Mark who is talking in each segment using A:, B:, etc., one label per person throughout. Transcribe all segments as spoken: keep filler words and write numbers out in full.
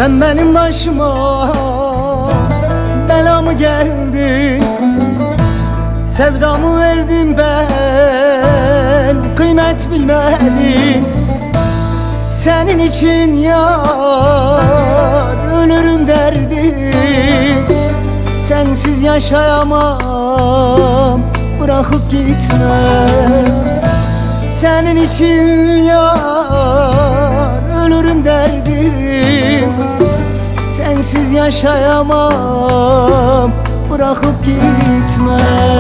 A: Sen benim başıma bela mı geldin? Sevdamı verdim ben, kıymet bilmedim. Senin için yar ölürüm derdim. Sensiz yaşayamam, bırakıp gitme. Senin için yar ölürüm derdim. Sensiz yaşayamam, bırakıp gitme.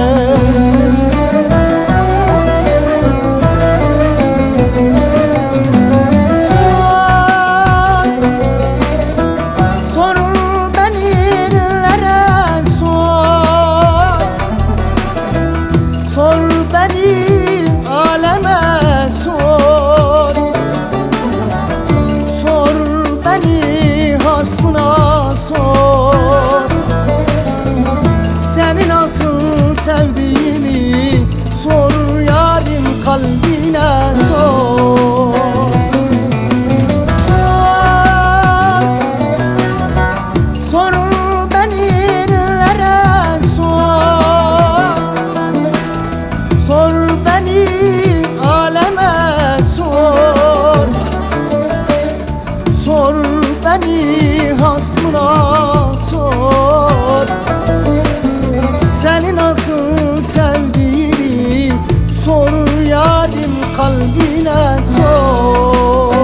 A: Sevdiğimi sor yarim, kalbine sor. Sor, sor benimlere sor. Sor beni aleme sor. Sor beni hasmına sor. Seni nasıl sevdiğimi sor yarim, kalbine sor.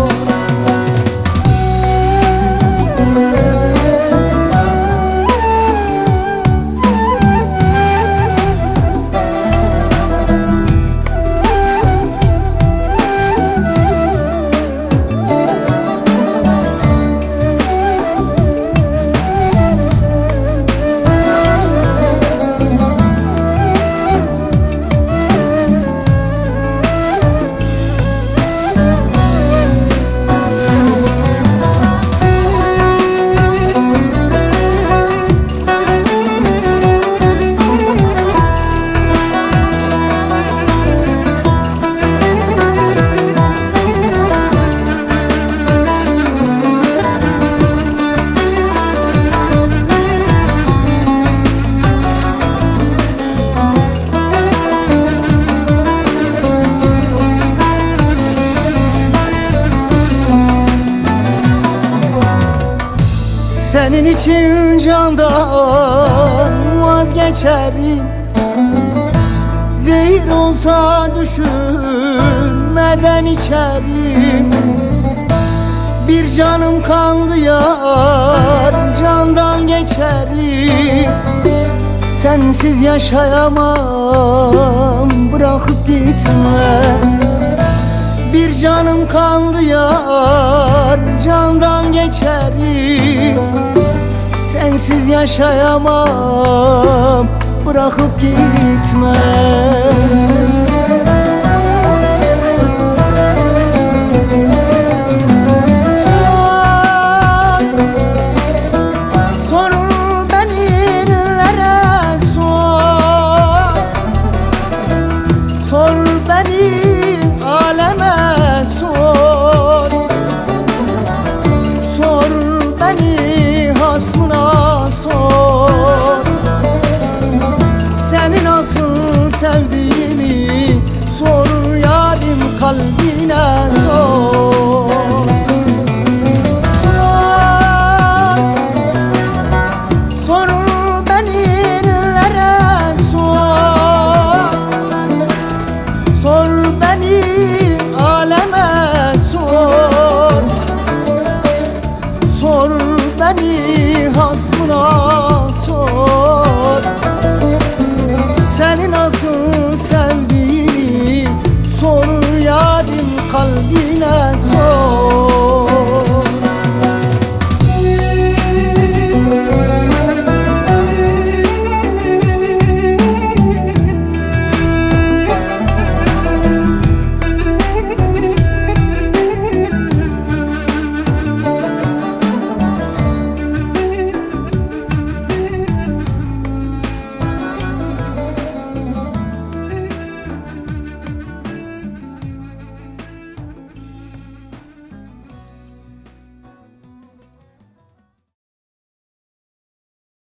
A: Senin için candan vazgeçerim. Zehir olsa düşünmeden içerim. Bir canım kaldı yar, candan geçerim. Sensiz yaşayamam, bırakıp gitme. Bir canım kaldı yar, candan geçerim. Sensiz yaşayamam, bırakıp gitme.